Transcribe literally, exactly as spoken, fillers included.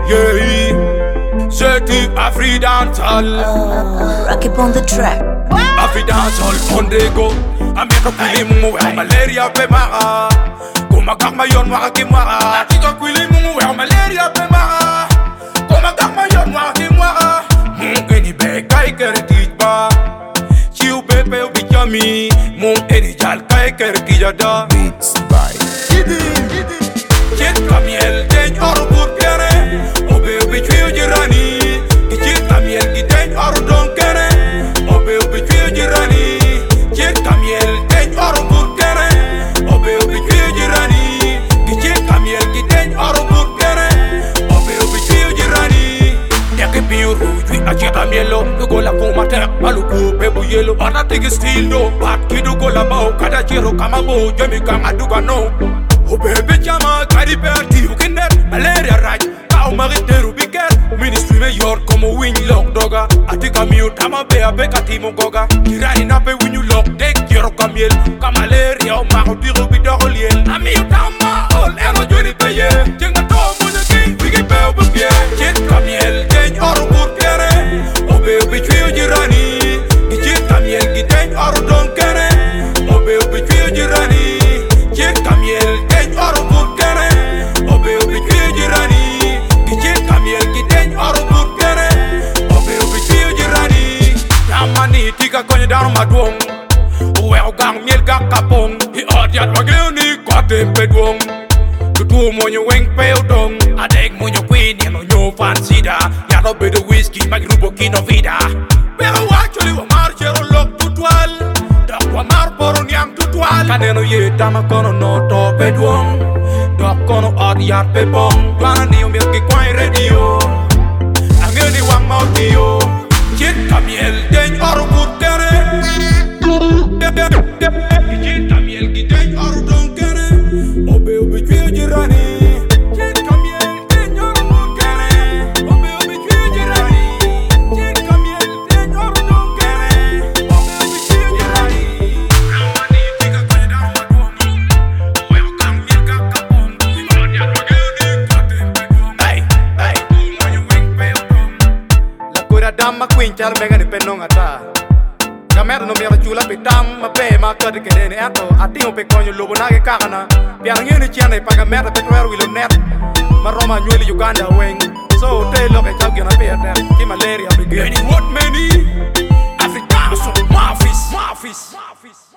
Yeah, c'est Afri dancehall. Oh, rock it on the track. Afri dancehall, Mondego. Ameka kwili mungu wa malaria pe mara. Kuma kama yon waka kimwara. Tika kwili mungu wa malaria pe mara. Kuma kama yon waka kimwara. Mungu eni be kai kere tijba. Chiu pepe ubi chami. Mungu eni jal kai kere tijada. Beats by Gidi, gidi. Chit kamiel ten oro pur piere. Obe ubi chuyo jirani. Chit kamiel ki ten oro don kere. Obe ubi chuyo jirani. Chit kamiel ten oro pur piere. Obe ubi chuyo jirani. Chit kamiel ki ten oro pur piere. Obe ubi chuyo jirani. Yaki piuru jui a chit kamielo. Lugo la kuma te maluku pebu yelo. Ana tigi still do. Bat kidu go la bao. Kada chiro kama bo. Jemi kama duga no. Oh baby chama kari perti ukinet malaria raj kau mariteru biker ministry me yor como win lock doga atika miu tama be abe katimo goga kirani na pe win you lock dek yoro kamiel kamalaria o ma biru bidorliel ami tama all eno joni peye jenga to munya ki bigi pe o bie jet kamiel den oro pour piere o baby trio jirani jet kamiel gi den oro don kere o baby trio jirani jet kamiel oro pour kere obe obe trio jirani kichit kamiel kiten oro pour kere obe obe trio jirani tamani tika konye daro madwong uwe ogang miel kakapong i odiat wagleuni kote mpedwong tutu monyo weng peudong adek monyo queen yano nyo fansida yano bedo whisky magrubo kino vida pero wacholi wa marchero lok tutual dak wa mar poro nyam tutual kaneno ye tama kono no to pedwong dok kono od yat pe bong Dwana ni umil ki kwany radio Angeni wang maudio Chit kamiel den oro pur kere Chit kamiel ki den oro don kere Obe obe chwe jirani Chit kamiel den oro pur kere Obe obe chwe jirani Chit kamiel den oro don kere Obe obe chwe jirani Ramani tika kwenye daro madwong Uwe okang miel kakapong Dama queen char mega ni penong ata Kamera no mera chula pe dam ma pe ma ka de kene ato ati o pe konyo lobo na ke kana piang ngini chiane pa kamera pe twer wilo net ma Roma nyweli Uganda weng so te lo ke chau gena pe ter ki malaria be geni what many Africa so mafis mafis mafis